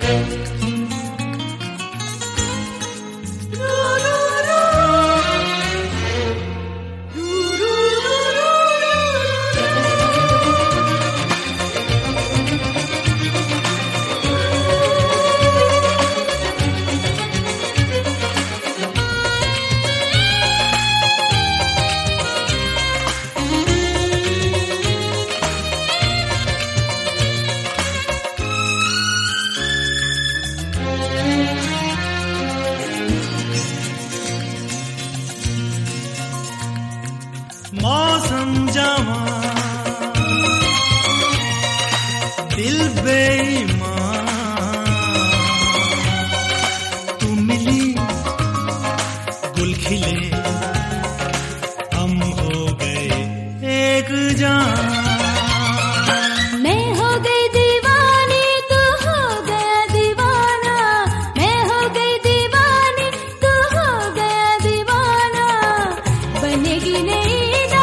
मौसम जवां दिल बेईमान तू मिली गुल खिले हम हो गए एक जान मैं हो गई दीवानी तू हो गया दीवाना मैं हो गई दीवानी तू हो गया दीवाना बनेगी नहीं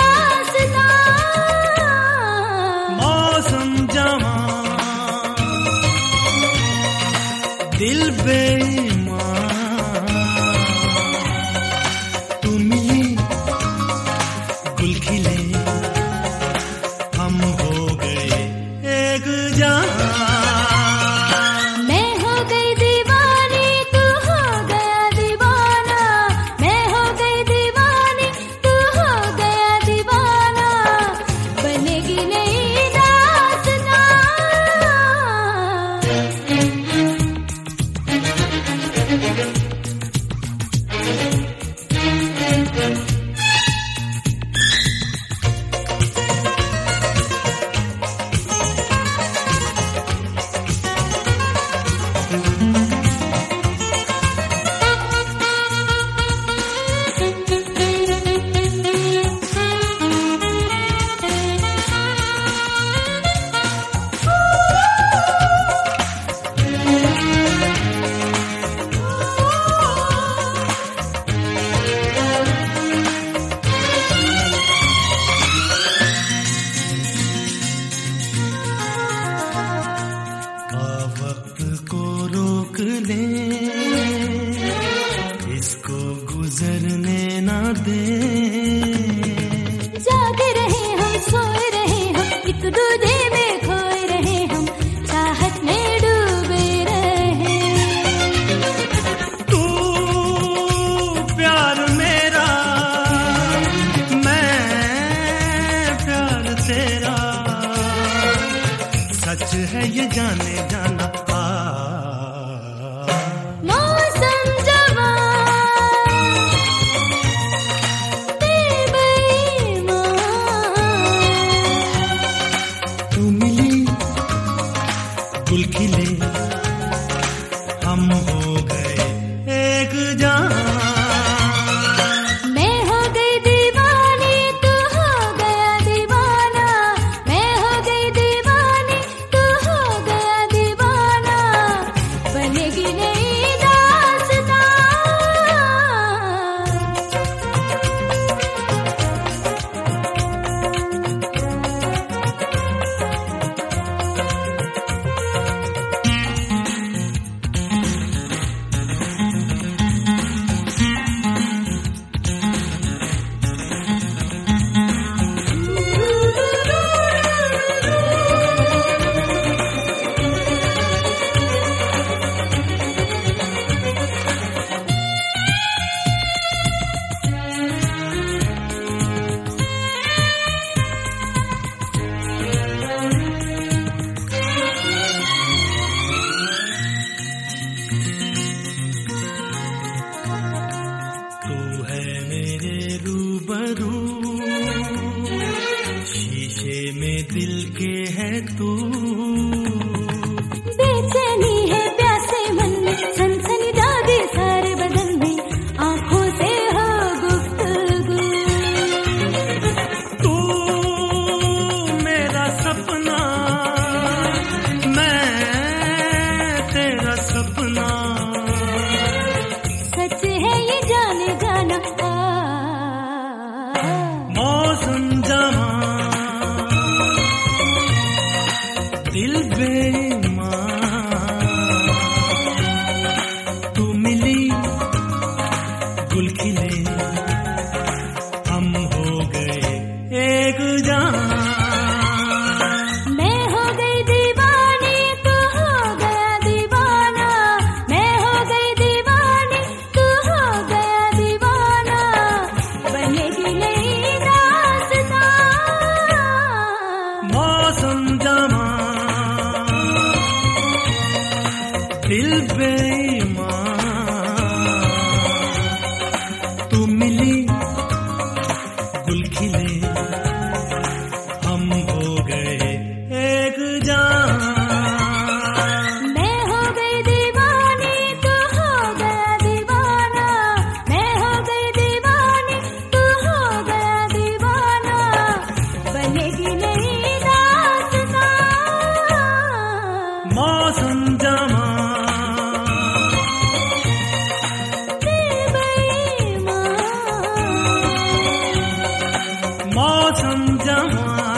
दिल बेईमान तू मिली गुल खिले हम हो गए एक जान मैं हो गई दीवानी तू हो गया दीवाना मैं हो गई दीवानी तू हो गया दीवाना बनेगी नहीं दास्तां इसको गुजरने ना दे जागे रहे हम सोए रहे हम एक दूजे में खोए रहे हम चाहत में डूबे रहे तू प्यार मेरा मैं प्यार तेरा सच है ये जाने जाना मौसम जवां दिल बेईमान तू मिली गुल खिले हम हो गए एक जान मैं हो गई दीवानी तू हो गया दीवाना मैं हो गई दीवानी तू हो गया दीवाना बनेगी नहीं दास्तां दिल बेईमान तू मिली गुल खिले हम हो गए एक जान मैं हो गई दीवानी तू हो गया दीवाना मैं हो गई दीवानी तू हो गया दीवाना बनेगी नई दास्तां मौसम जमा मौसम जमा